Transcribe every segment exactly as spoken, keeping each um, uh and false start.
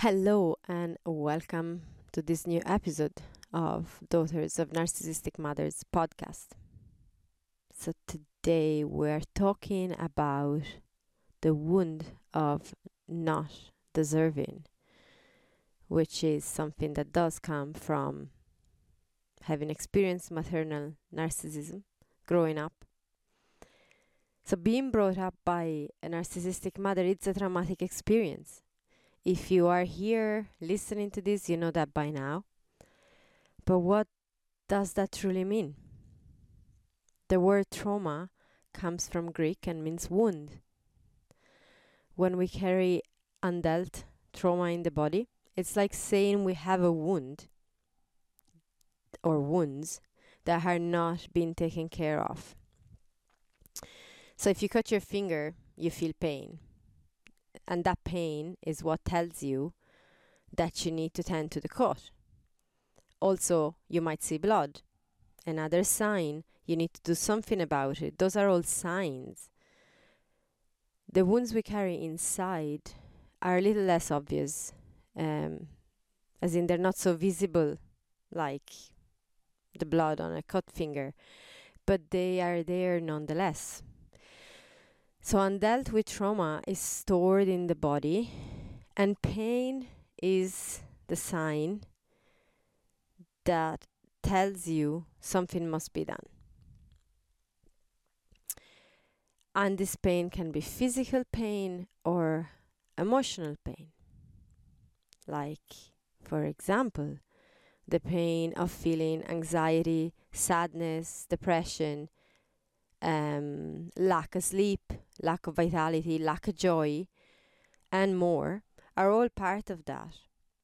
Hello and welcome to this new episode of Daughters of Narcissistic Mothers podcast. So, today we're talking about the wound of not deserving, which is something that does come from having experienced maternal narcissism growing up. So, being brought up by a narcissistic mother, it's a traumatic experience. If you are here listening to this, you know that by now. But what does that truly mean? The word trauma comes from Greek and means wound. When we carry undealt trauma in the body, it's like saying we have a wound or wounds that are not being taken care of. So if you cut your finger, you feel pain. And that pain is what tells you that you need to tend to the cut. Also, you might see blood. Another sign, you need to do something about it. Those are all signs. The wounds we carry inside are a little less obvious, um, as in they're not so visible like the blood on a cut finger, but they are there nonetheless. So undealt with trauma is stored in the body, and pain is the sign that tells you something must be done. And this pain can be physical pain or emotional pain. Like, for example, the pain of feeling anxiety, sadness, depression, um, lack of sleep, lack of vitality, lack of joy, and more are all part of that.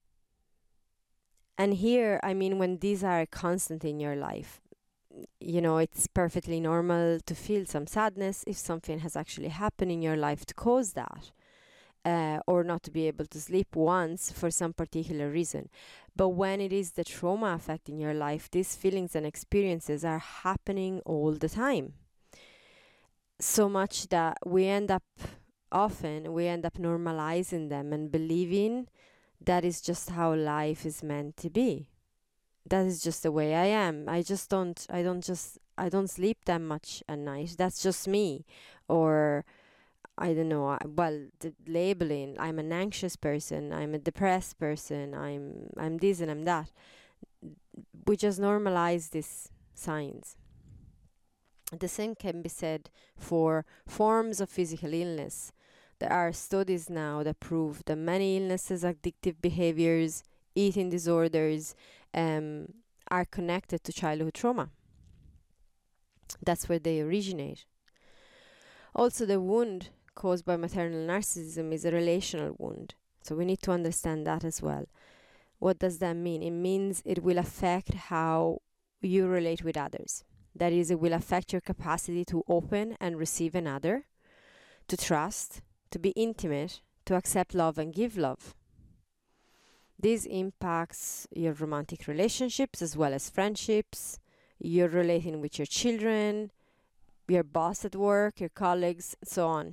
And here, I mean, when these are constant in your life, you know, it's perfectly normal to feel some sadness if something has actually happened in your life to cause that. Uh, or not to be able to sleep once for some particular reason. But when it is the trauma affecting your life, these feelings and experiences are happening all the time. So much that we end up, often, we end up normalizing them and believing that is just how life is meant to be. That is just the way I am. I just don't, I don't just, I don't sleep that much at night. That's just me. Or, I don't know, well, the labeling, I'm an anxious person, I'm a depressed person, I'm, I'm this and I'm that. We just normalize these signs. The same can be said for forms of physical illness. There are studies now that prove that many illnesses, addictive behaviors, eating disorders um, are connected to childhood trauma. That's where they originate. Also, the wound caused by maternal narcissism is a relational wound. So we need to understand that as well. What does that mean? It means it will affect how you relate with others. That is, it will affect your capacity to open and receive another, to trust, to be intimate, to accept love and give love. This impacts your romantic relationships as well as friendships, your relating with your children, your boss at work, your colleagues, so on.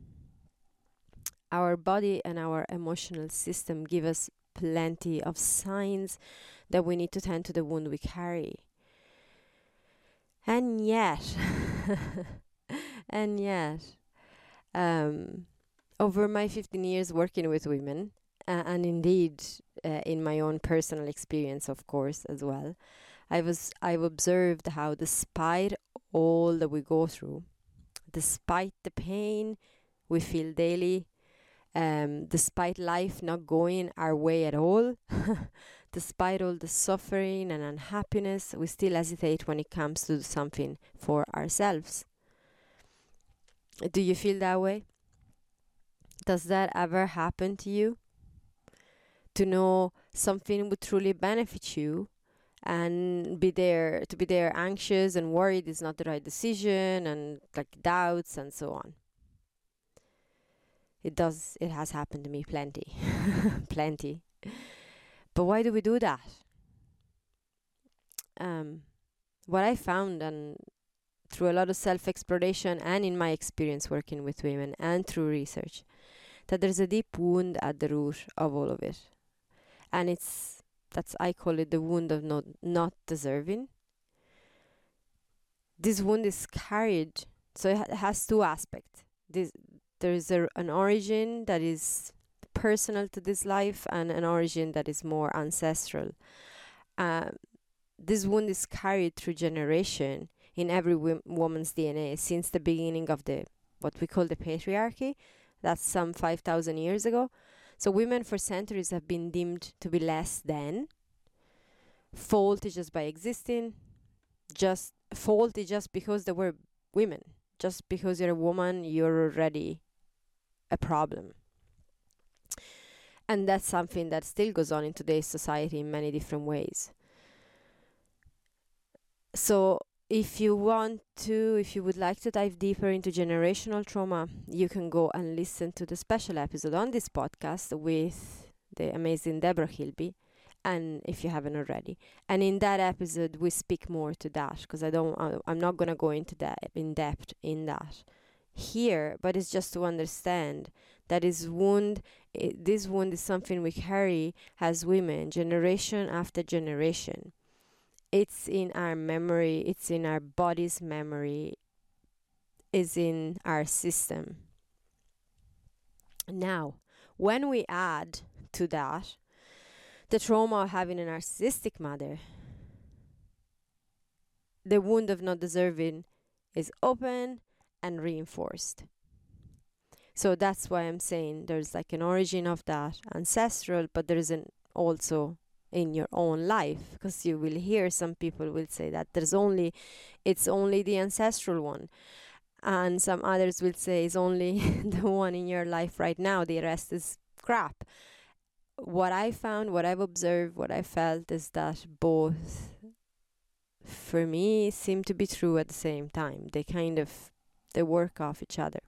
Our body and our emotional system give us plenty of signs that we need to tend to the wound we carry. And yet, and yet, um, over my fifteen years working with women, uh, and indeed uh, in my own personal experience, of course, as well, I was I've observed how, despite all that we go through, despite the pain we feel daily, um, despite life not going our way at all, despite all the suffering and unhappiness, we still hesitate when it comes to do something for ourselves. Do you feel that way? Does that ever happen to you? To know something would truly benefit you and be there, to be there anxious and worried is not the right decision, and like doubts and so on. It does, it has happened to me plenty, plenty. But why do we do that? Um, what I found, and through a lot of self-exploration and in my experience working with women and through research, that there's a deep wound at the root of all of it. And it's, that's, I call it the wound of not, not deserving. This wound is carried, so it ha- has two aspects. This, there's a, an origin that is personal to this life and an origin that is more ancestral. Um, this wound is carried through generation in every w- woman's D N A since the beginning of the what we call the patriarchy. That's some five thousand years ago. So women for centuries have been deemed to be less than. Faulty just by existing. Just faulty just because they were women. Just because you're a woman, you're already a problem. And that's something that still goes on in today's society in many different ways. So if you want to, if you would like to dive deeper into generational trauma, you can go and listen to the special episode on this podcast with the amazing Deborah Hilby, and if you haven't already. And in that episode, we speak more to that, because I don't, I, I'm not going to go into that in depth in that here, but it's just to understand that is wound, it, this wound is something we carry as women, generation after generation. It's in our memory, it's in our body's memory, is in our system. Now, when we add to that the trauma of having a narcissistic mother, the wound of not deserving is open and reinforced. So that's why I'm saying there's like an origin of that ancestral, but there is an also in your own life, because you will hear some people will say that there's only it's only the ancestral one, and some others will say it's only the one in your life right now, the rest is crap. What I found, what I've observed, what I felt is that both for me seem to be true at the same time. They kind of they work off each other.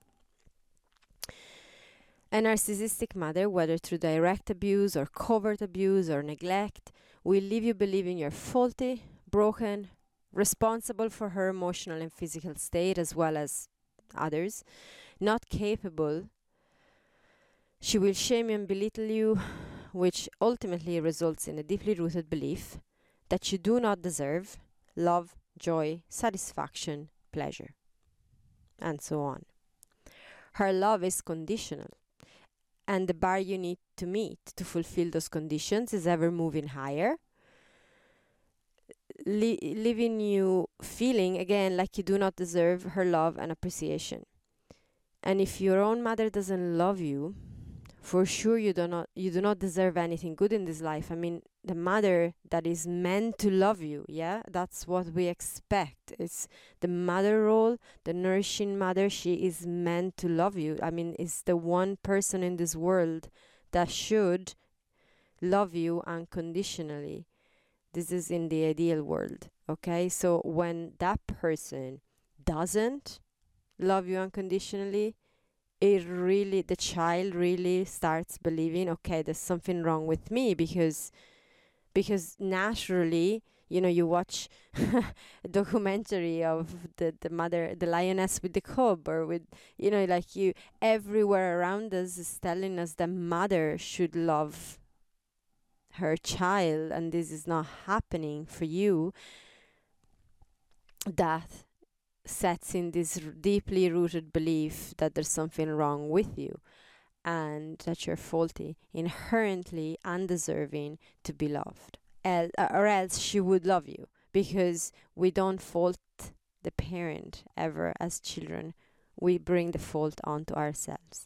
A narcissistic mother, whether through direct abuse or covert abuse or neglect, will leave you believing you're faulty, broken, responsible for her emotional and physical state as well as others, not capable. She will shame and belittle you, which ultimately results in a deeply rooted belief that you do not deserve love, joy, satisfaction, pleasure, and so on. Her love is conditional. And the bar you need to meet to fulfill those conditions is ever moving higher, Le- leaving you feeling again like you do not deserve her love and appreciation. And if your own mother doesn't love you, for sure you do not you do not deserve anything good in this life. I mean, the mother that is meant to love you, yeah, that's what we expect. It's the mother role, the nourishing mother. She is meant to love you. I mean, it's the one person in this world that should love you unconditionally. This is in the ideal world, okay? So when that person doesn't love you unconditionally, it really, the child really starts believing, okay, there's something wrong with me, because because naturally, you know, you watch a documentary of the, the mother, the lioness with the cub, or with, you know, like you, everywhere around us is telling us the mother should love her child, and this is not happening for you. That sets in this r- deeply rooted belief that there's something wrong with you and that you're faulty, inherently undeserving to be loved. El- uh, or else she would love you, because we don't fault the parent ever as children. We bring the fault onto ourselves.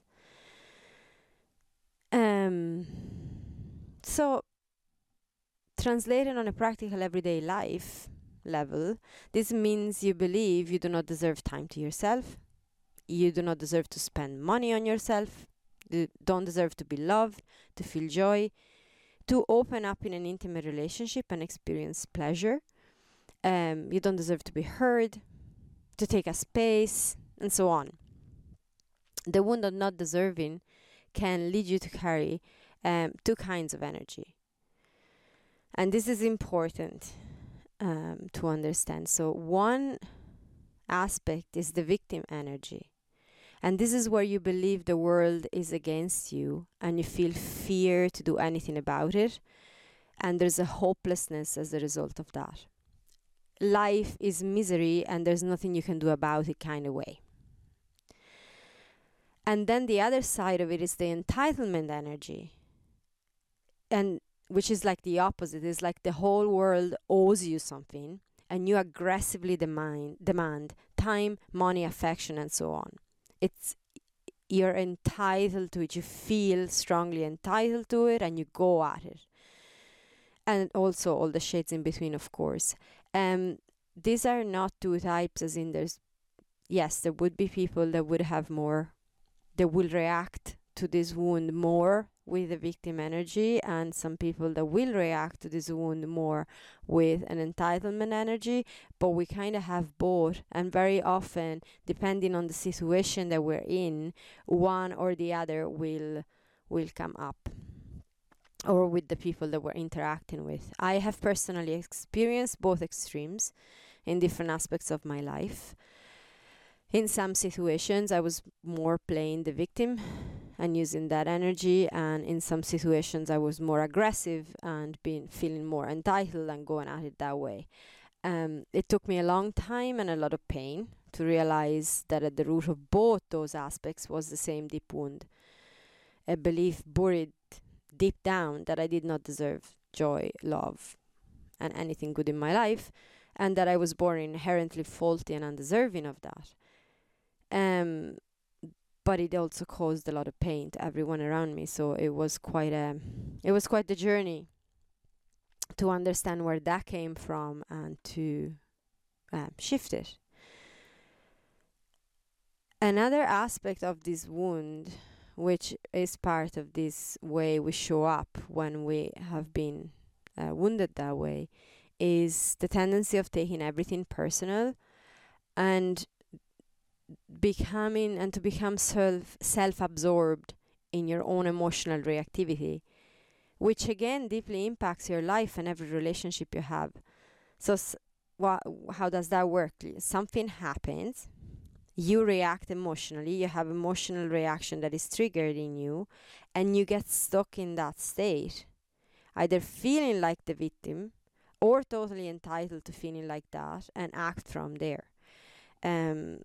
Um, so, translated on a practical everyday life level, this means you believe you do not deserve time to yourself, you do not deserve to spend money on yourself, you don't deserve to be loved, to feel joy, to open up in an intimate relationship and experience pleasure. Um, you don't deserve to be heard, to take a space, and so on. The wound of not deserving can lead you to carry um, two kinds of energy. And this is important um, to understand. So one aspect is the victim energy. And this is where you believe the world is against you and you feel fear to do anything about it. And there's a hopelessness as a result of that. Life is misery and there's nothing you can do about it kind of way. And then the other side of it is the entitlement energy. And which is like the opposite. It's like the whole world owes you something and you aggressively demand demand time, money, affection, and so on. It's you're entitled to it. You feel strongly entitled to it and you go at it. And also all the shades in between, of course. Um, these are not two types, as in there's, yes, there would be people that would have more, that will react to this wound more with the victim energy, and some people that will react to this wound more with an entitlement energy, but we kind of have both. And very often, depending on the situation that we're in, one or the other will will come up, or with the people that we're interacting with. I have personally experienced both extremes in different aspects of my life. In some situations, I was more playing the victim and using that energy, and in some situations, I was more aggressive and being feeling more entitled and going at it that way. Um, it took me a long time and a lot of pain to realize that at the root of both those aspects was the same deep wound, a belief buried deep down that I did not deserve joy, love, and anything good in my life, and that I was born inherently faulty and undeserving of that. Um, but it also caused a lot of pain to everyone around me. So it was quite a, it was quite the journey to understand where that came from and to um, shift it. Another aspect of this wound, which is part of this way we show up when we have been uh, wounded that way, is the tendency of taking everything personal and becoming and to become self self-absorbed in your own emotional reactivity, which again deeply impacts your life and every relationship you have. So s- wha- how does that work? Something happens, you react emotionally, you have emotional reaction that is triggered in you, and you get stuck in that state, either feeling like the victim or totally entitled to feeling like that, and act from there. Um,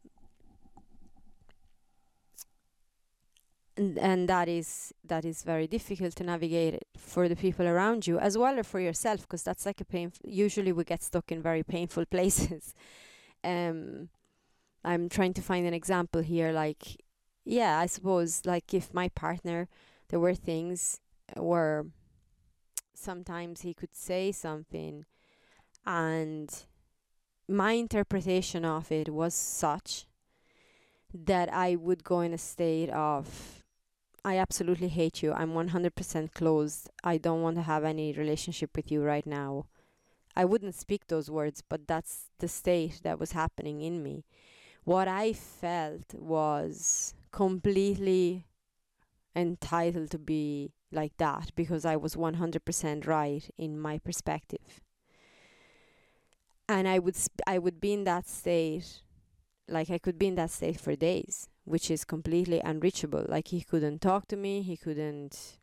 and, and that is that is very difficult to navigate it for the people around you as well as for yourself, because that's like a pain. Usually we get stuck in very painful places. um, I'm trying to find an example here. Like, yeah, I suppose like if my partner, there were things where sometimes he could say something and my interpretation of it was such that I would go in a state of, I absolutely hate you. I'm one hundred percent closed. I don't want to have any relationship with you right now. I wouldn't speak those words, but that's the state that was happening in me. What I felt was completely entitled to be like that because I was one hundred percent right in my perspective. And I would sp- I would be in that state, like I could be in that state for days, which is completely unreachable. Like he couldn't talk to me, he couldn't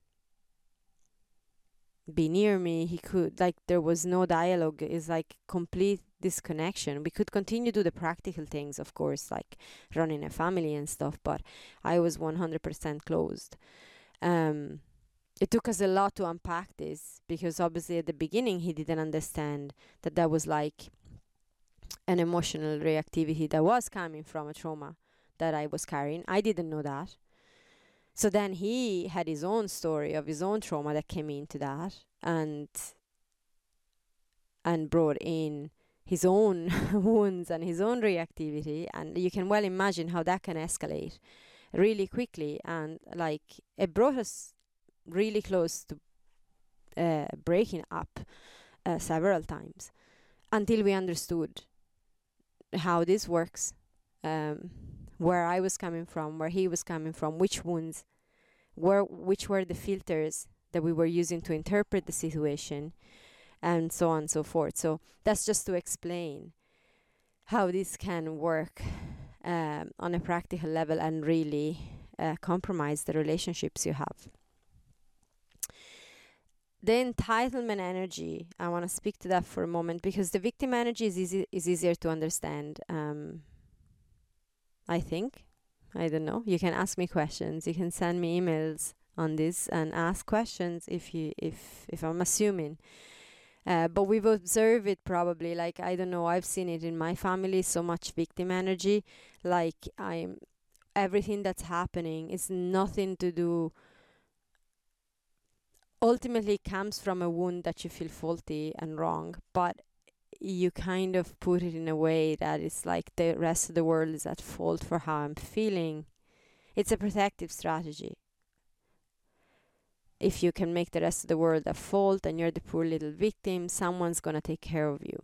be near me, he could, like there was no dialogue. It's like complete disconnection. We could continue to do the practical things, of course, like running a family and stuff, but I was one hundred percent closed. Um, it took us a lot to unpack this because obviously at the beginning he didn't understand that that was like an emotional reactivity that was coming from a trauma that I was carrying. I didn't know that. So then he had his own story of his own trauma that came into that and and brought in his own wounds and his own reactivity, and you can well imagine how that can escalate really quickly, and like it brought us really close to uh, breaking up uh, several times until we understood how this works, um, where I was coming from, where he was coming from, which wounds, where which were the filters that we were using to interpret the situation, and so on and so forth. So that's just to explain how this can work um, on a practical level and really uh, compromise the relationships you have. The entitlement energy, I want to speak to that for a moment, because the victim energy is easy is easier to understand. Um, I think. I don't know. You can ask me questions. You can send me emails on this and ask questions if you if if I'm assuming. Uh, but we've observed it probably. Like, I don't know. I've seen it in my family. So much victim energy. Like, I'm everything that's happening is nothing to do. Ultimately, it comes from a wound that you feel faulty and wrong, but you kind of put it in a way that it's like the rest of the world is at fault for how I'm feeling. It's a protective strategy. If you can make the rest of the world at fault and you're the poor little victim, someone's gonna take care of you.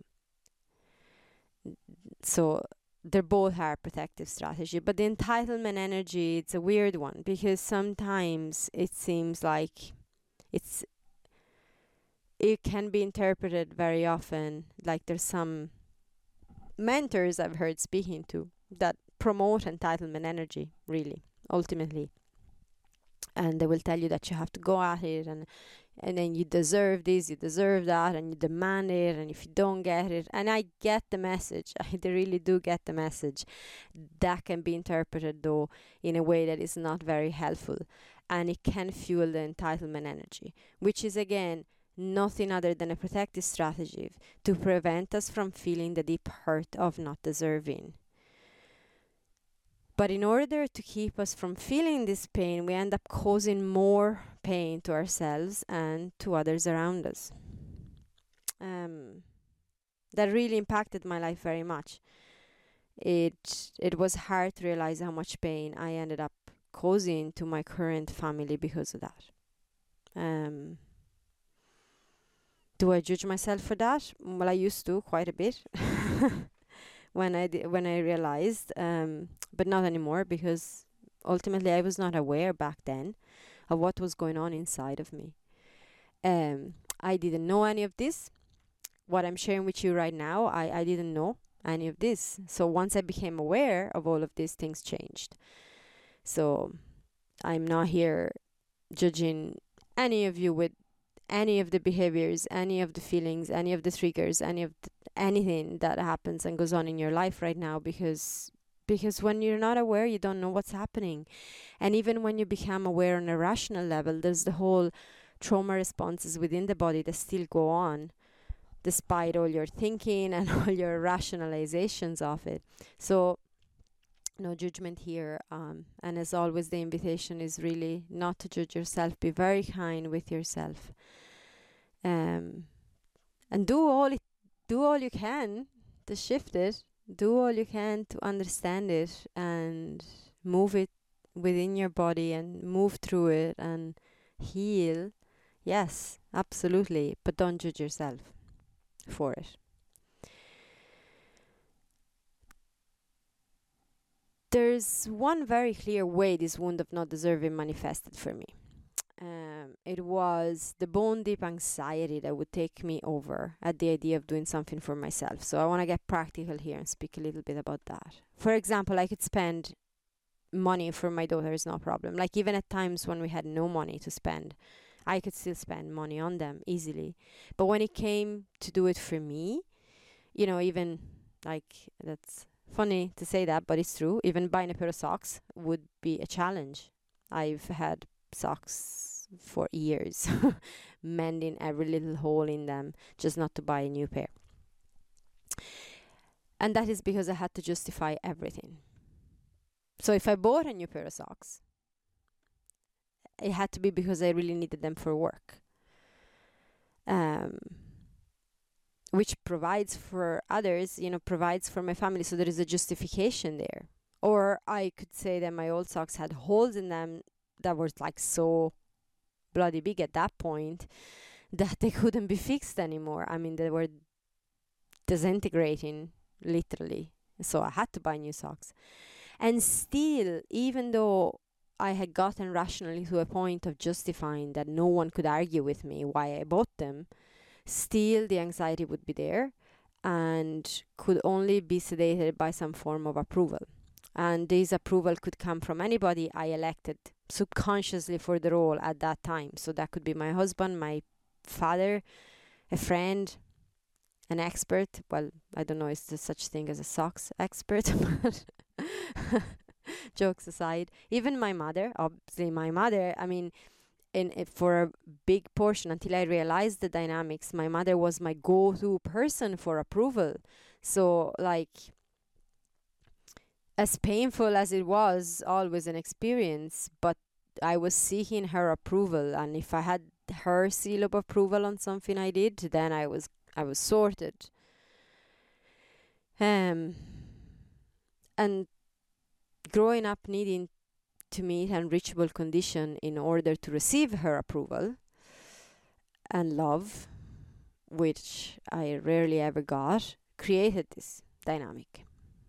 So they're both are protective strategy. But the entitlement energy, it's a weird one, because sometimes it seems like it's it can be interpreted very often like there's some mentors I've heard speaking to that promote entitlement energy, really, ultimately. And they will tell you that you have to go at it, and and then you deserve this, you deserve that, and you demand it, and if you don't get it, and I get the message, I really do get the message. That can be interpreted, though, in a way that is not very helpful, and it can fuel the entitlement energy, which is, again, nothing other than a protective strategy to prevent us from feeling the deep hurt of not deserving. But in order to keep us from feeling this pain, we end up causing more pain to ourselves and to others around us. Um, that really impacted my life very much. It it was hard to realize how much pain I ended up causing to my current family because of that. Um, do I judge myself for that? Well, I used to quite a bit. when I di- when I realized, um, but not anymore, because ultimately I was not aware back then of what was going on inside of me. Um, I didn't know any of this. What I'm sharing with you right now, I, I didn't know any of this. So once I became aware of all of these, things changed. So I'm not here judging any of you with any of the behaviors, any of the feelings, any of the triggers, any of the, anything that happens and goes on in your life right now, because because when you're not aware, you don't know what's happening. And even when you become aware on a rational level, there's the whole trauma responses within the body that still go on despite all your thinking and all your rationalizations of it. So no judgment here, um, and as always, the invitation is really not to judge yourself. Be very kind with yourself, um, and do all it, do all you can to shift it. Do all you can to understand it and move it within your body and move through it and heal. Yes, absolutely, but don't judge yourself for it. There's one very clear way this wound of not deserving manifested for me. Um, it was the bone deep anxiety that would take me over at the idea of doing something for myself. So I want to get practical here and speak a little bit about that. For example, I could spend money for my daughters, no problem. Like, even at times when we had no money to spend, I could still spend money on them easily. But when it came to do it for me, you know, even like, that's funny to say that, but it's true. Even buying a pair of socks would be a challenge. I've had socks for years, mending every little hole in them just not to buy a new pair. And that is because I had to justify everything. So if I bought a new pair of socks, it had to be because I really needed them for work. Um, which provides for others, you know, provides for my family. So there is a justification there. Or I could say that my old socks had holes in them that were like so bloody big at that point that they couldn't be fixed anymore. I mean, they were disintegrating, literally. So I had to buy new socks. And still, even though I had gotten rationally to a point of justifying that no one could argue with me why I bought them, still the anxiety would be there and could only be sedated by some form of approval. and this approval could come from anybody I elected subconsciously for the role at that time. So that could be my husband, my father, a friend, an expert. Well, I don't know, is there such thing as a socks expert? But jokes aside, even my mother, obviously my mother, I mean, in, in for a big portion, until I realized the dynamics, my mother was my go-to person for approval. So like, as painful as it was, always an experience, but I was seeking her approval, and if I had her seal of approval on something I did, then I was I was sorted. Um, and growing up needing to meet unreachable condition in order to receive her approval and love, which I rarely ever got, created this dynamic.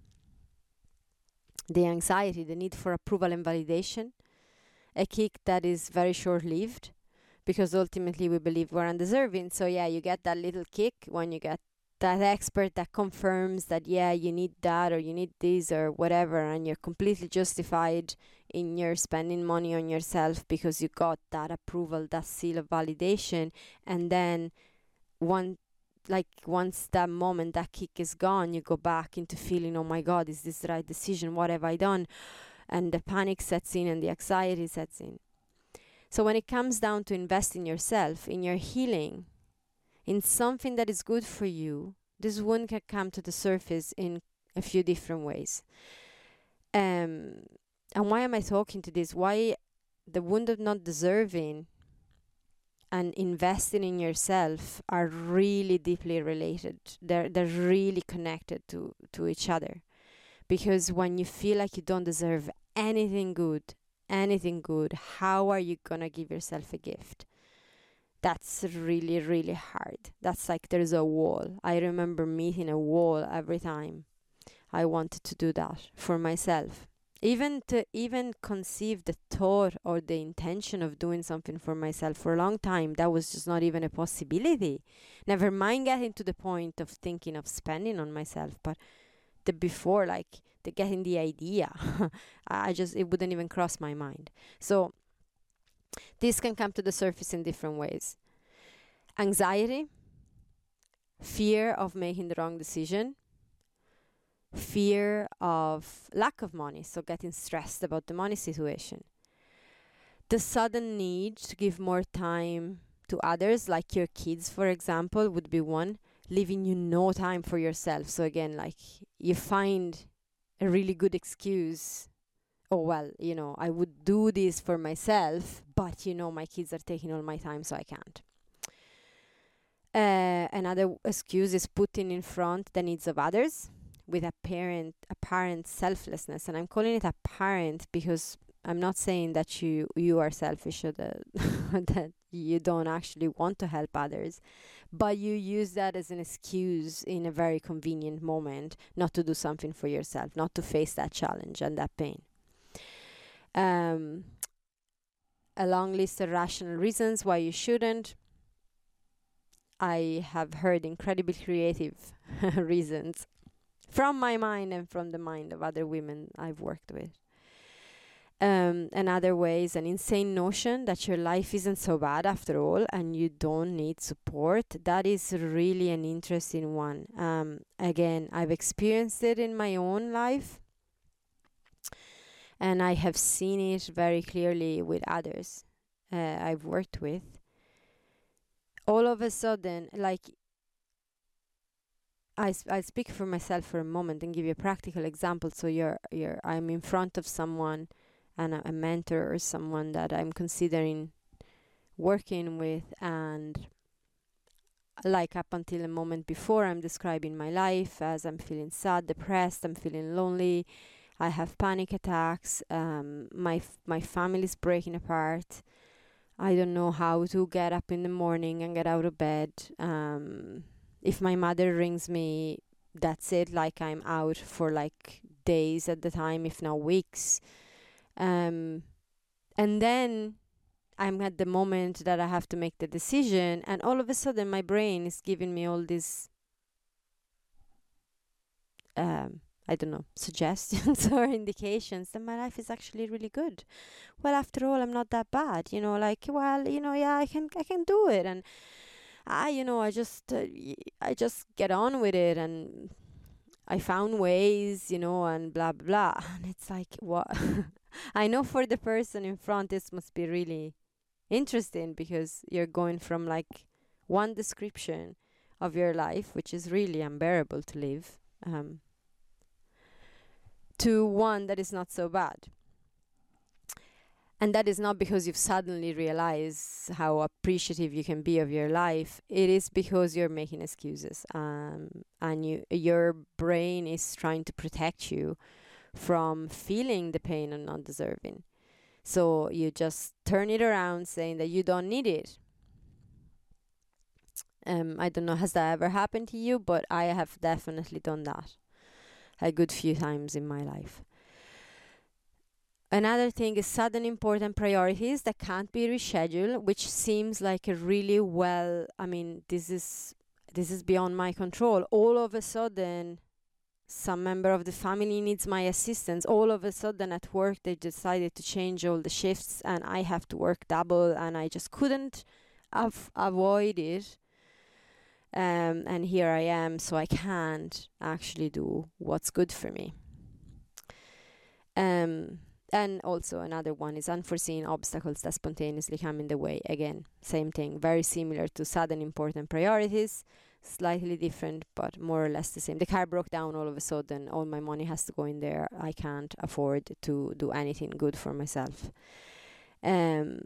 The anxiety, the need for approval and validation, a kick that is very short-lived, because ultimately we believe we're undeserving. So yeah, you get that little kick when you get that expert that confirms that, yeah, you need that or you need this or whatever, and you're completely justified in your spending money on yourself because you got that approval, that seal of validation. And then one like once that moment, that kick is gone, you go back into feeling, oh my God, is this the right decision? What have I done? And the panic sets in and the anxiety sets in. So when it comes down to invest in yourself, in your healing, in something that is good for you, this wound can come to the surface in a few different ways. Um, and why am I talking to this? Why the wound of not deserving and investing in yourself are really deeply related. They're they're really connected to, to each other. Because when you feel like you don't deserve anything good, anything good, how are you gonna give yourself a gift? That's really, really hard. That's like there's a wall. I remember meeting a wall every time I wanted to do that for myself. Even to even conceive the thought or the intention of doing something for myself for a long time, that was just not even a possibility. Never mind getting to the point of thinking of spending on myself, but the before, like the getting the idea, I just, it wouldn't even cross my mind. So this can come to the surface in different ways. Anxiety, fear of making the wrong decision, fear of lack of money, so getting stressed about the money situation. The sudden need to give more time to others, like your kids, for example, would be one, leaving you no time for yourself. So again, like you find a really good excuse. Oh, well, you know, I would do this for myself, but, you know, my kids are taking all my time, so I can't. Uh, another excuse is putting in front the needs of others with apparent apparent selflessness. And I'm calling it apparent because I'm not saying that you, you are selfish or that, that you don't actually want to help others, but you use that as an excuse in a very convenient moment not to do something for yourself, not to face that challenge and that pain. Um, a long list of rational reasons why you shouldn't. I have heard incredibly creative reasons from my mind and from the mind of other women I've worked with. Um, another way is an insane notion that your life isn't so bad after all and you don't need support. That is really an interesting one. Um, again, I've experienced it in my own life and I have seen it very clearly with others uh, I've worked with. All of a sudden, like, I I speak for myself for a moment and give you a practical example. So you're you're I'm in front of someone, and a, a mentor or someone that I'm considering working with, and like up until a moment before, I'm describing my life as I'm feeling sad, depressed, I'm feeling lonely, I have panic attacks, um, my f- my family's breaking apart. I don't know how to get up in the morning and get out of bed. Um, if my mother rings me, that's it. Like I'm out for like days at the time, if not weeks. Um, and then I'm at the moment that I have to make the decision, and all of a sudden my brain is giving me all these um, I don't know, suggestions or indications that my life is actually really good. Well, after all, I'm not that bad, you know, like, well, you know, yeah, I can, I can do it. And I, you know, I just, uh, y- I just get on with it, and I found ways, you know, and blah, blah, blah. And it's like, what? I know for the person in front, this must be really interesting, because you're going from like one description of your life, which is really unbearable to live, um, to one that is not so bad. And that is not because you've suddenly realized how appreciative you can be of your life. It is because you're making excuses, um, and you, your brain is trying to protect you from feeling the pain and not deserving. So you just turn it around, saying that you don't need it. Um, I don't know, has that ever happened to you? But I have definitely done that a good few times in my life. Another thing is sudden important priorities that can't be rescheduled, which seems like a really well, I mean, this is this is beyond my control. All of a sudden, some member of the family needs my assistance. All of a sudden at work, they decided to change all the shifts, and I have to work double, and I just couldn't av- avoid it. Um, and here I am, so I can't actually do what's good for me. Um, and also another one is unforeseen obstacles that spontaneously come in the way. Again, same thing, very similar to sudden important priorities, slightly different, but more or less the same. The car broke down all of a sudden, all my money has to go in there. I can't afford to do anything good for myself. Um,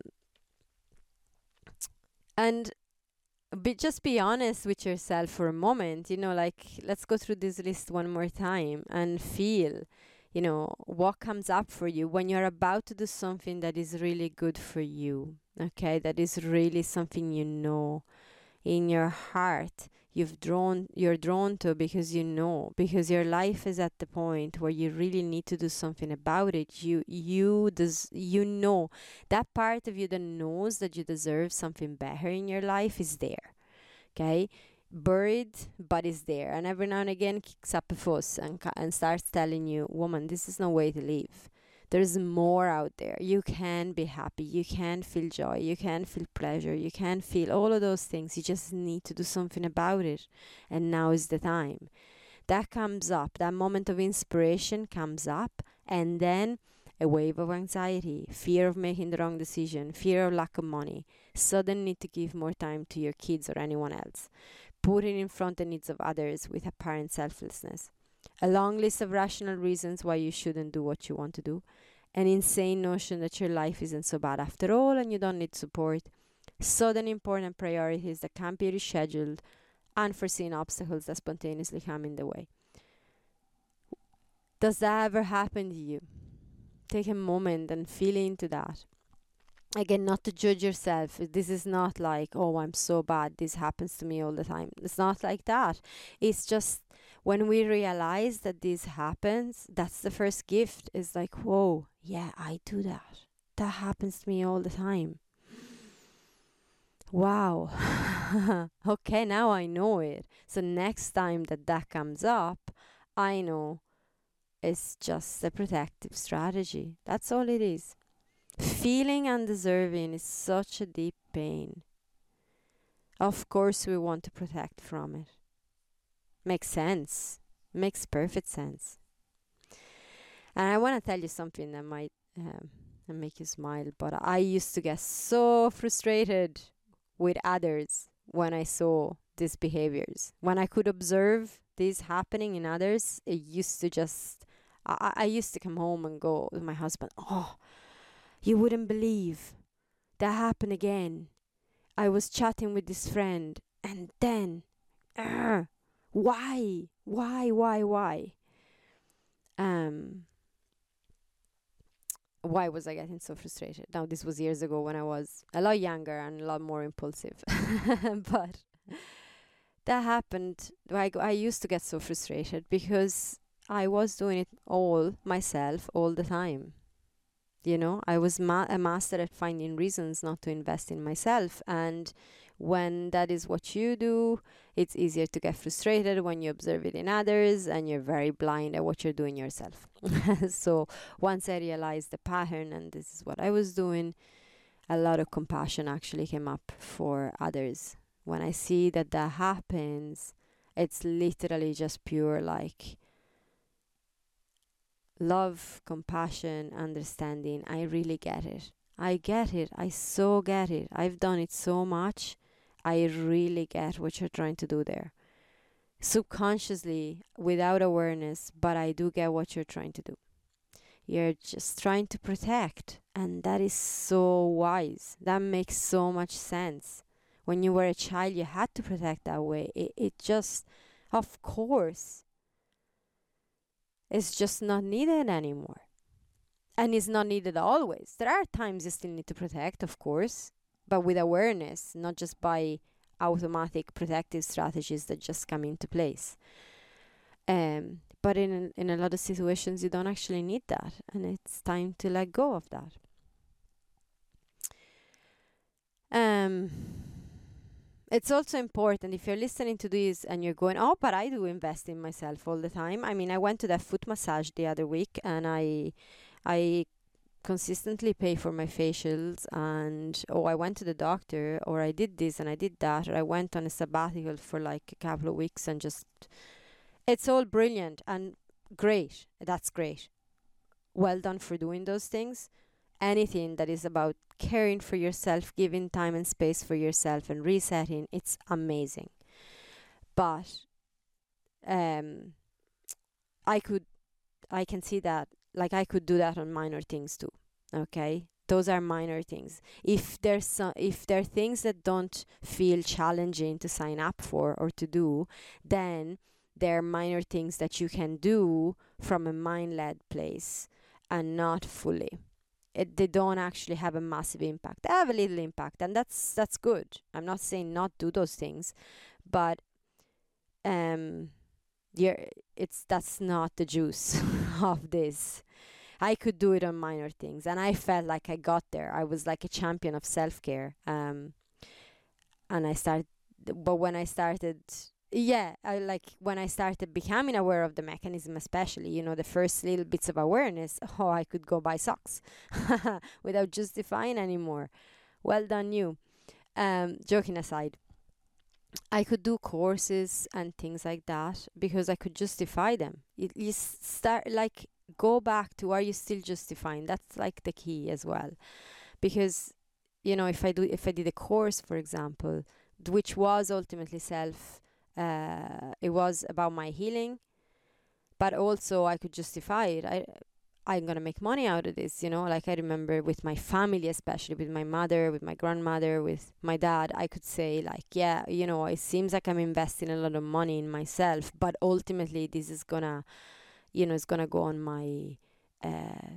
and be, just be honest with yourself for a moment, you know, like, let's go through this list one more time and feel, you know, what comes up for you when you're about to do something that is really good for you, okay, that is really something, you know, in your heart you've drawn you're drawn to, because you know, because your life is at the point where you really need to do something about it. You you des- you know, that part of you that knows that you deserve something better in your life is there, okay, buried, but is there, and every now and again kicks up a fuss and, ca- and starts telling you, woman, this is no way to live. There's more out there. You can be happy, you can feel joy, you can feel pleasure, you can feel all of those things. You just need to do something about it, and now is the time. That comes up, that moment of inspiration comes up, and then a wave of anxiety, fear of making the wrong decision, fear of lack of money, sudden need to give more time to your kids or anyone else, putting in front the needs of others with apparent selflessness, a long list of rational reasons why you shouldn't do what you want to do, an insane notion that your life isn't so bad after all and you don't need support, sudden important priorities that can't be rescheduled, unforeseen obstacles that spontaneously come in the way. Does that ever happen to you? Take a moment and feel into that. Again, not to judge yourself. This is not like, oh, I'm so bad, this happens to me all the time. It's not like that. It's just when we realize that this happens, that's the first gift. Is like, whoa, yeah, I do that. That happens to me all the time. Wow. Okay, now I know it. So next time that that comes up, I know it's just a protective strategy. That's all it is. Feeling undeserving is such a deep pain. Of course, we want to protect from it. Makes sense. Makes perfect sense. And I want to tell you something that might um, make you smile, but I used to get so frustrated with others when I saw these behaviors. When I could observe this happening in others, it used to just, I, I used to come home and go with my husband, oh, you wouldn't believe that happened again. I was chatting with this friend, and then, uh, why, why, why, why? Um, why was I getting so frustrated? Now, this was years ago when I was a lot younger and a lot more impulsive. But that happened. I, I used to get so frustrated because I was doing it all myself all the time. You know, I was ma- a master at finding reasons not to invest in myself. And When that is what you do, it's easier to get frustrated when you observe it in others and you're very blind at what you're doing yourself. So once I realized the pattern and this is what I was doing, a lot of compassion actually came up for others. When I see that that happens, it's literally just pure like love, compassion, understanding. I really get it. I get it. I so get it. I've done it so much. I really get what you're trying to do there. Subconsciously, without awareness, but I do get what you're trying to do. You're just trying to protect. And that is so wise. That makes so much sense. When you were a child, you had to protect that way. It, it just, of course, it's just not needed anymore. And it's not needed always. There are times you still need to protect, of course, but with awareness, not just by automatic protective strategies that just come into place. Um, but in in a lot of situations, you don't actually need that, and it's time to let go of that. Um, it's also important if you're listening to this and you're going, oh, but I do invest in myself all the time. I mean, I went to that foot massage the other week, and I, I consistently pay for my facials, and oh, I went to the doctor, or I did this and I did that, or I went on a sabbatical for like a couple of weeks and just, it's all brilliant and great. That's great. Well done for doing those things. Anything that is about caring for yourself, giving time and space for yourself and resetting, it's amazing. But um, I could, I can see that, like I could do that on minor things too. Okay, those are minor things. If there's some, if there are things that don't feel challenging to sign up for or to do, then there are minor things that you can do from a mind-led place and not fully. It, they don't actually have a massive impact. They have a little impact, and that's that's good. I'm not saying not do those things, but um, yeah, it's that's not the juice of this. I could do it on minor things, and I felt like I got there. I was like a champion of self-care, um, and I started. But when I started, yeah, I like when I started becoming aware of the mechanism, especially, you know, the first little bits of awareness. Oh, I could go buy socks without justifying anymore. Well done, you. Um, joking aside, I could do courses and things like that because I could justify them. It, you s- start like go back to, are you still justifying? That's like the key as well, because you know if I do if I did a course, for example, d- which was ultimately self, uh, it was about my healing, but also I could justify it. I I'm gonna make money out of this, you know. Like I remember with my family, especially with my mother, with my grandmother, with my dad, I could say like, yeah, you know, it seems like I'm investing a lot of money in myself, but ultimately this is gonna, you know, it's gonna go on my uh,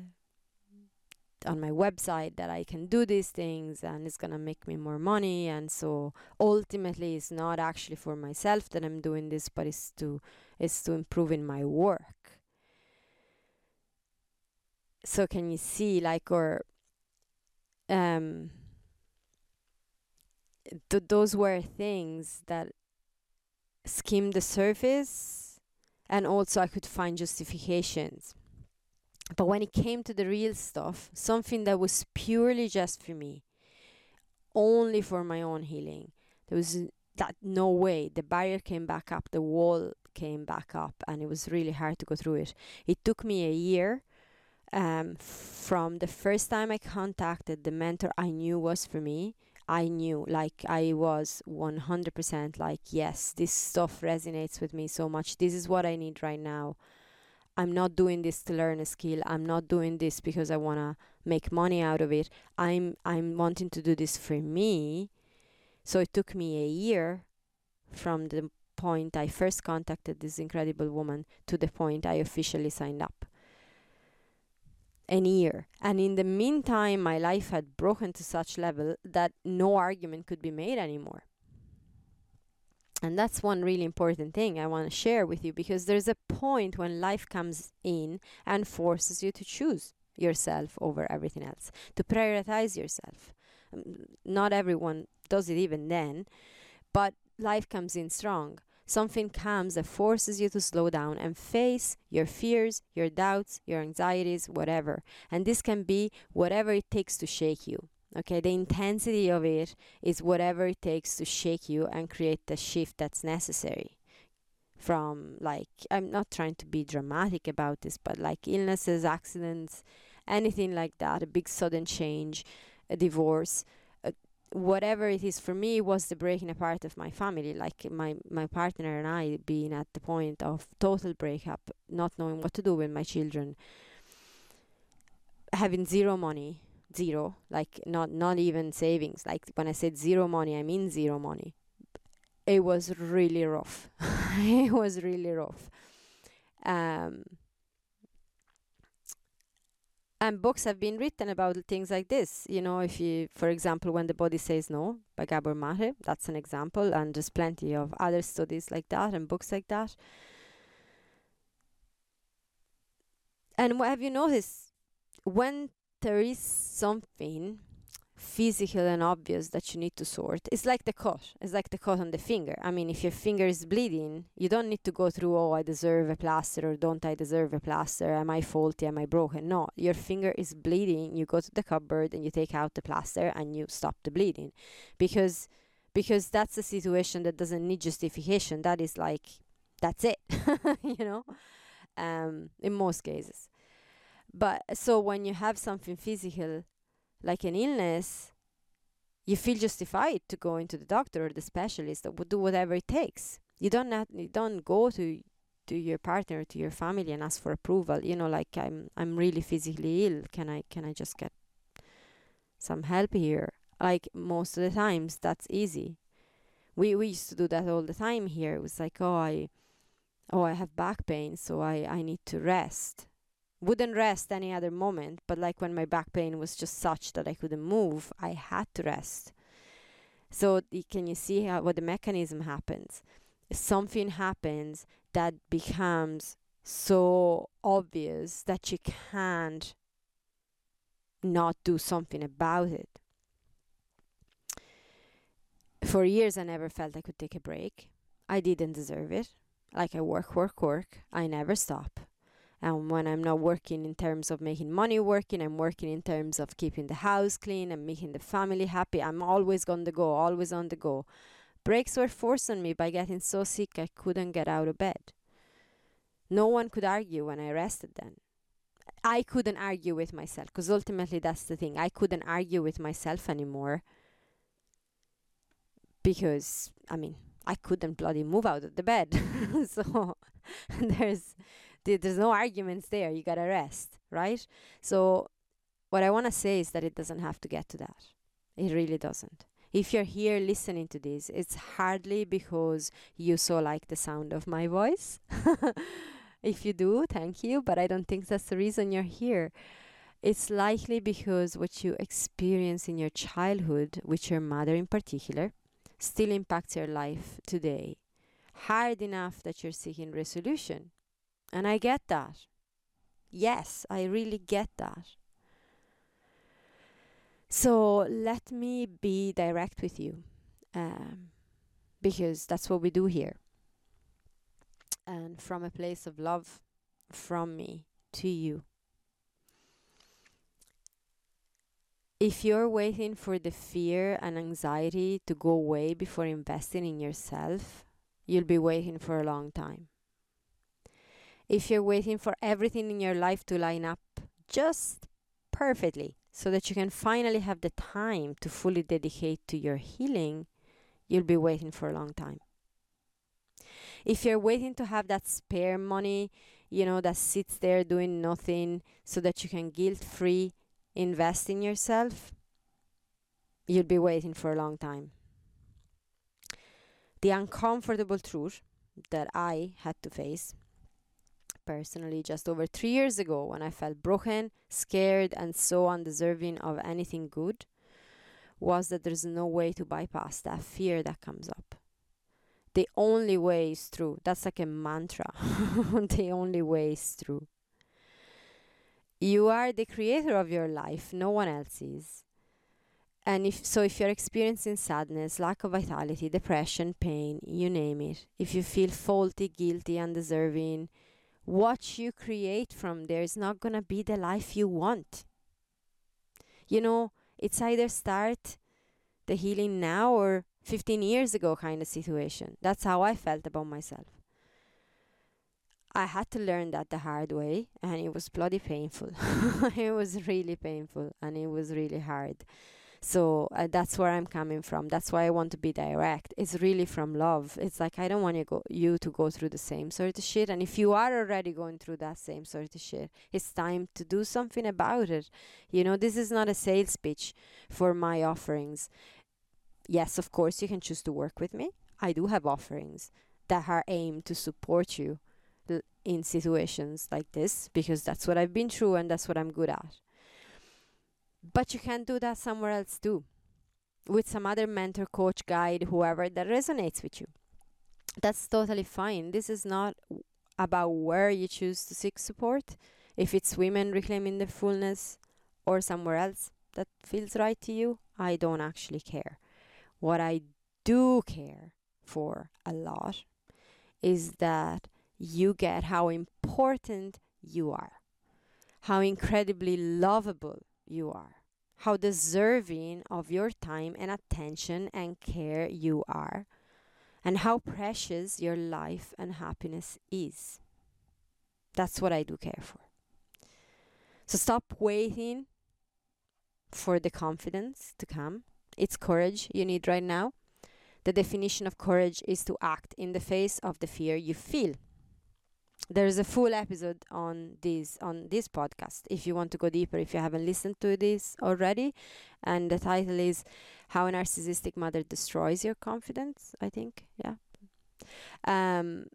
on my website that I can do these things, and it's gonna make me more money. And so ultimately, it's not actually for myself that I'm doing this, but it's to it's to improve in my work. So can you see, like, or um, th- those were things that skimmed the surface, and also I could find justifications. But when it came to the real stuff, something that was purely just for me, only for my own healing, there was n- that no way. The barrier came back up, the wall came back up, and it was really hard to go through it. It took me a year, um, from the first time I contacted the mentor I knew was for me. I knew, like, I was one hundred percent like, yes, this stuff resonates with me so much. This is what I need right now. I'm not doing this to learn a skill. I'm not doing this because I want to make money out of it. I'm I'm wanting to do this for me. So it took me a year from the point I first contacted this incredible woman to the point I officially signed up. An year. And in the meantime, my life had broken to such level that no argument could be made anymore. And that's one really important thing I want to share with you, because there's a point when life comes in and forces you to choose yourself over everything else, to prioritize yourself. Um, Not everyone does it even then, but life comes in strong. Something comes that forces you to slow down and face your fears, your doubts, your anxieties, whatever. And this can be whatever it takes to shake you. Okay, the intensity of it is whatever it takes to shake you and create the shift that's necessary. From, like, I'm not trying to be dramatic about this, but like illnesses, accidents, anything like that, a big sudden change, a divorce, uh, whatever it is. For me, it was the breaking apart of my family, like my my partner and I being at the point of total breakup, not knowing what to do with my children, having zero money, zero, like not not even savings. Like when I said zero money, I mean zero money. It was really rough. It was really rough. Um, and books have been written about things like this. You know, if you, for example, When the Body Says No by Gabor Mate, that's an example. And there's plenty of other studies like that and books like that. And what have you noticed? When there is something physical and obvious that you need to sort, it's like the cut. It's like the cut on the finger. I mean, if your finger is bleeding, you don't need to go through, oh, I deserve a plaster or don't I deserve a plaster? Am I faulty? Am I broken? No, your finger is bleeding. You go to the cupboard and you take out the plaster and you stop the bleeding. Because because that's a situation that doesn't need justification. That is like, that's it, you know, um, in most cases. But so when you have something physical, like an illness, you feel justified to go into the doctor or the specialist, or would do whatever it takes. You don't have, you don't go to to your partner, to your family, and ask for approval. You know, like I'm I'm really physically ill. Can I can I just get some help here? Like most of the times, that's easy. We we used to do that all the time here. It was like, oh, I oh I have back pain, so I I need to rest. Wouldn't rest any other moment, but like when my back pain was just such that I couldn't move, I had to rest. So the, can you see how what the mechanism happens? Something happens that becomes so obvious that you can't not do something about it. For years, I never felt I could take a break. I didn't deserve it. Like I work, work, work. I never stop. And when I'm not working in terms of making money working, I'm working in terms of keeping the house clean and making the family happy. I'm always on the go, always on the go. Breaks were forced on me by getting so sick I couldn't get out of bed. No one could argue when I rested then. I couldn't argue with myself, because ultimately that's the thing. I couldn't argue with myself anymore because, I mean, I couldn't bloody move out of the bed. So there's... There's no arguments there. You gotta rest, right? So what I want to say is that it doesn't have to get to that. It really doesn't. If you're here listening to this, it's hardly because you so like the sound of my voice. If you do, thank you, but I don't think that's the reason you're here. It's likely because what you experience in your childhood, with your mother in particular, still impacts your life today. Hard enough that you're seeking resolution. And I get that. Yes, I really get that. So let me be direct with you, um, because that's what we do here. And from a place of love from me to you. If you're waiting for the fear and anxiety to go away before investing in yourself, you'll be waiting for a long time. If you're waiting for everything in your life to line up just perfectly so that you can finally have the time to fully dedicate to your healing, you'll be waiting for a long time. If you're waiting to have that spare money, you know, that sits there doing nothing so that you can guilt-free invest in yourself, you'll be waiting for a long time. The uncomfortable truth that I had to face personally just over three years ago, when I felt broken, scared, and so undeserving of anything good, was that there's no way to bypass that fear that comes up. The only way is through. That's like a mantra. The only way is through. You are the creator of your life. No one else is. And if so, if you're experiencing sadness, lack of vitality, depression, pain, you name it, if you feel faulty, guilty, undeserving, what you create from there is not gonna be the life you want. You know, it's either start the healing now or fifteen years ago kind of situation. That's how I felt about myself. I had to learn that the hard way, and it was bloody painful. It was really painful, and it was really hard. So uh, that's where I'm coming from. That's why I want to be direct. It's really from love. It's like I don't want you go you to go through the same sort of shit. And if you are already going through that same sort of shit, it's time to do something about it. You know, this is not a sales pitch for my offerings. Yes, of course, you can choose to work with me. I do have offerings that are aimed to support you l- in situations like this, because that's what I've been through and that's what I'm good at. But you can do that somewhere else too, with some other mentor, coach, guide, whoever that resonates with you. That's totally fine. This is not w- about where you choose to seek support. If it's women reclaiming their fullness or somewhere else that feels right to you, I don't actually care. What I do care for a lot is that you get how important you are, how incredibly lovable you are, how deserving of your time and attention and care you are, and how precious your life and happiness is. That's what I do care for. So stop waiting for the confidence to come. It's courage you need right now. The definition of courage is to act in the face of the fear you feel. There's a full episode on this on this podcast if you want to go deeper, if you haven't listened to this already. And the title is How a Narcissistic Mother Destroys Your Confidence, I think. Yeah. Um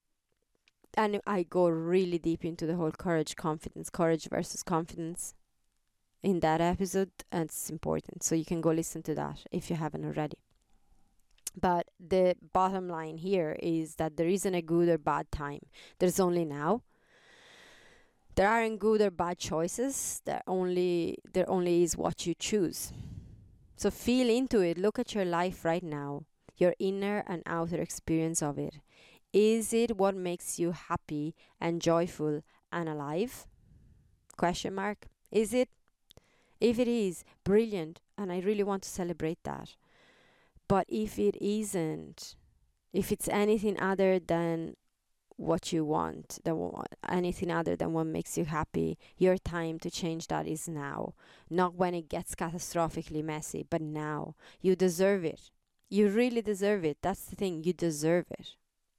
and I go really deep into the whole courage, confidence, courage versus confidence in that episode, and it's important. So you can go listen to that if you haven't already. But the bottom line here is that there isn't a good or bad time. There's only now. There aren't good or bad choices. There only there only is what you choose. So feel into it. Look at your life right now, your inner and outer experience of it. Is it what makes you happy and joyful and alive? Question mark. Is it? If it is, brilliant, and I really want to celebrate that. But if it isn't, if it's anything other than what you want, than anything other than what makes you happy, your time to change that is now. Not when it gets catastrophically messy, but now. You deserve it. You really deserve it. That's the thing. You deserve it.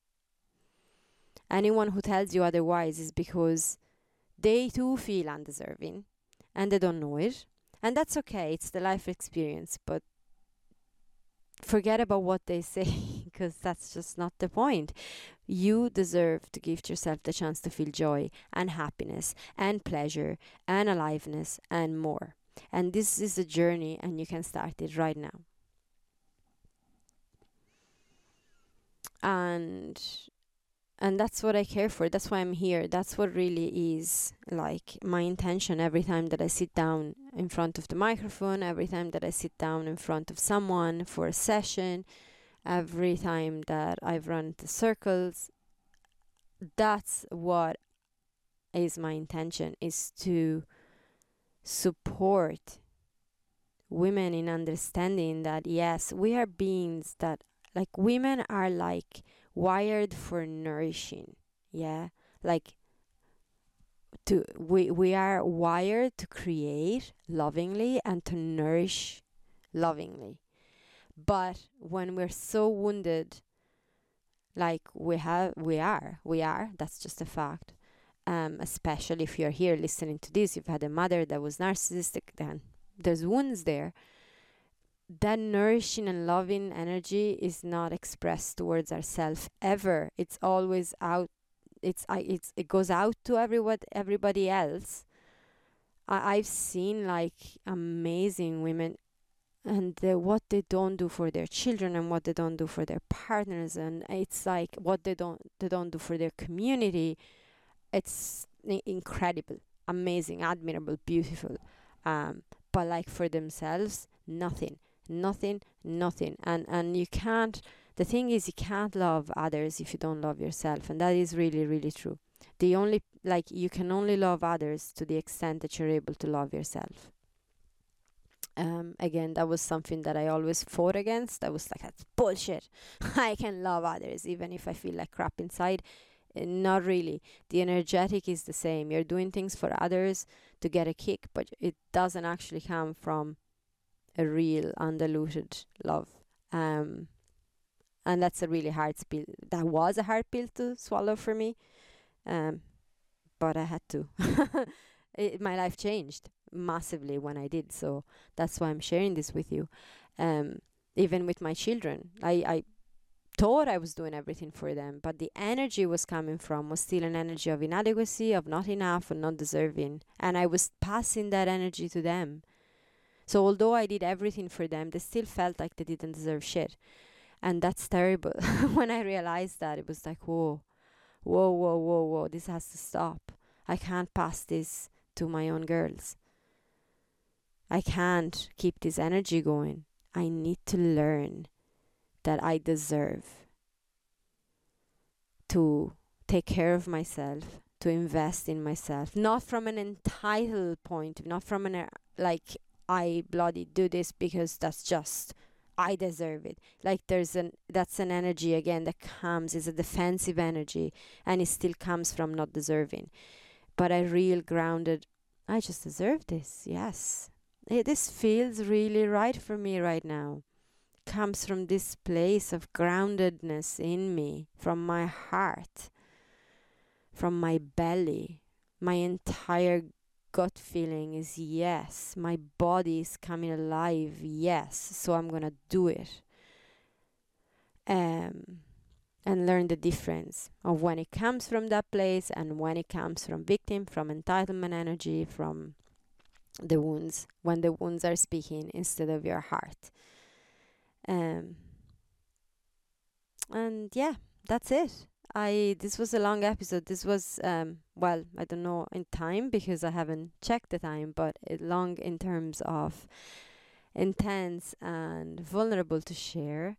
Anyone who tells you otherwise is because they too feel undeserving and they don't know it. And that's okay. It's the life experience. But forget about what they say, because that's just not the point. You deserve to give yourself the chance to feel joy and happiness and pleasure and aliveness and more. And this is a journey, and you can start it right now. And and that's what I care for. That's why I'm here. That's what really is like my intention every time that I sit down in front of the microphone, every time that I sit down in front of someone for a session, every time that I've run the circles. That's what is my intention, is to support women in understanding that yes, we are beings that, like, women are like wired for nourishing. Yeah, like to we we are wired to create lovingly and to nourish lovingly. But when we're so wounded, like we have we are we are that's just a fact. Um especially if you're here listening to this, you've had a mother that was narcissistic, then there's wounds there. That nourishing and loving energy is not expressed towards ourselves ever. It's always out. It's I. It's it goes out to everyone, everybody else. I, I've seen like amazing women, and the, what they don't do for their children, and what they don't do for their partners, and it's like what they don't they don't do for their community. It's i- incredible, amazing, admirable, beautiful. Um, but like for themselves, Nothing, nothing, nothing. And and you can't. The thing is, you can't love others if you don't love yourself, and that is really, really true. The only like you can only love others to the extent that you're able to love yourself. Um, again, that was something that I always fought against. I was like, that's bullshit. I can love others even if I feel like crap inside. Uh, Not really. The energetic is the same. You're doing things for others to get a kick, but it doesn't actually come from a real, undiluted love. Um, and that's a really hard pill. That was a hard pill to swallow for me. Um, but I had to. It, my life changed massively when I did. So that's why I'm sharing this with you. Um, even with my children, I, I thought I was doing everything for them, but the energy was coming from was still an energy of inadequacy, of not enough, and not deserving. And I was passing that energy to them. So although I did everything for them, they still felt like they didn't deserve shit. And that's terrible. When I realized that, it was like, whoa, whoa, whoa, whoa, whoa, this has to stop. I can't pass this to my own girls. I can't keep this energy going. I need to learn that I deserve to take care of myself, to invest in myself, not from an entitled point, not from an uh, like I bloody do this because that's just I deserve it. Like there's an that's an energy again that comes, is a defensive energy, and it still comes from not deserving. But I real grounded, I just deserve this. Yes. Eh, this feels really right for me right now. Comes from this place of groundedness in me, from my heart, from my belly. My entire gut feeling is yes. My body is coming alive, yes. So I'm gonna do it. Um, and learn the difference of when it comes from that place and when it comes from victim, from entitlement energy, from the wounds, when the wounds are speaking instead of your heart. Um, and yeah, that's it. I this was a long episode. This was um well, I don't know in time because I haven't checked the time, but it long in terms of intense and vulnerable to share.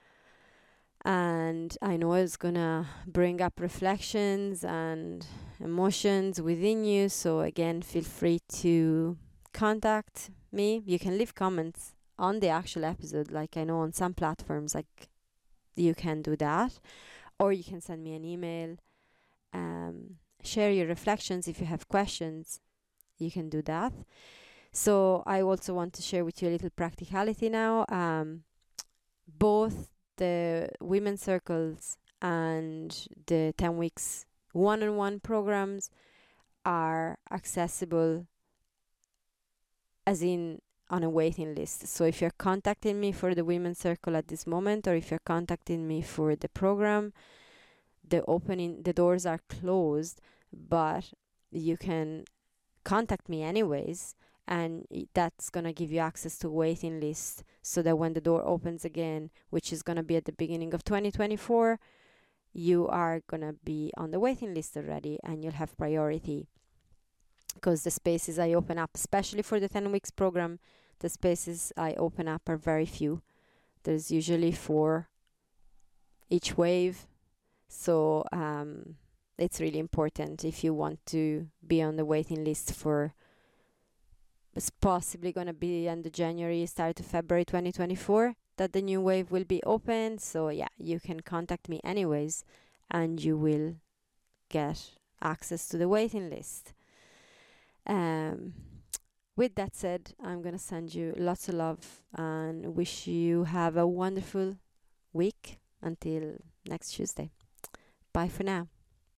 And I know it's gonna bring up reflections and emotions within you. So again, feel free to contact me. You can leave comments on the actual episode, like I know on some platforms, like you can do that, or you can send me an email. Um, share your reflections if you have questions. You can do that. So I also want to share with you a little practicality now. Um, both the women's circles and the ten weeks one-on-one programs are accessible as in on a waiting list. So if you're contacting me for the women's circle at this moment, or if you're contacting me for the program, the opening the doors are closed, but you can contact me anyways, and i- that's gonna give you access to waiting list, so that when the door opens again, which is gonna be at the beginning of twenty twenty-four, you are gonna be on the waiting list already, and you'll have priority, because the spaces I open up, especially for the ten weeks program, the spaces I open up are very few. There's usually four each wave. So um, it's really important if you want to be on the waiting list for, it's possibly going to be end of January, start of February twenty twenty-four, that the new wave will be open. So yeah, you can contact me anyways, and you will get access to the waiting list. Um, with that said, I'm going to send you lots of love and wish you have a wonderful week until next Tuesday. Bye for now.